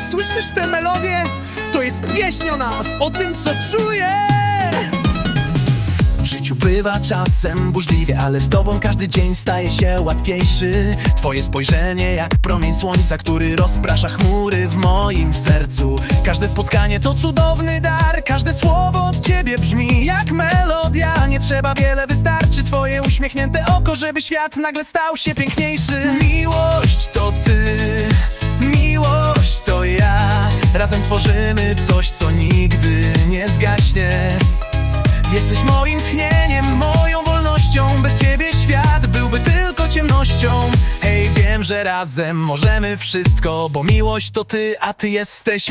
słyszysz tę melodię? To jest pieśń o nas, o tym, co czuję. W życiu bywa czasem burzliwie, ale z tobą każdy dzień staje się łatwiejszy. Twoje spojrzenie jak promień słońca, który rozprasza chmury w moim sercu. Każde spotkanie to cudowny dar, każde słowo od ciebie brzmi jak melodia. Nie trzeba wiele, wystarczy twoje uśmiechnięte oko, żeby świat nagle stał się piękniejszy. Miłość to ty, miłość to ja. Razem tworzymy coś, co nigdy nie zgaśnie. Jesteś moim tchnieniem, moją wolnością. Bez ciebie świat byłby tylko ciemnością. Hej, wiem, że razem możemy wszystko, bo miłość to ty, a ty jesteś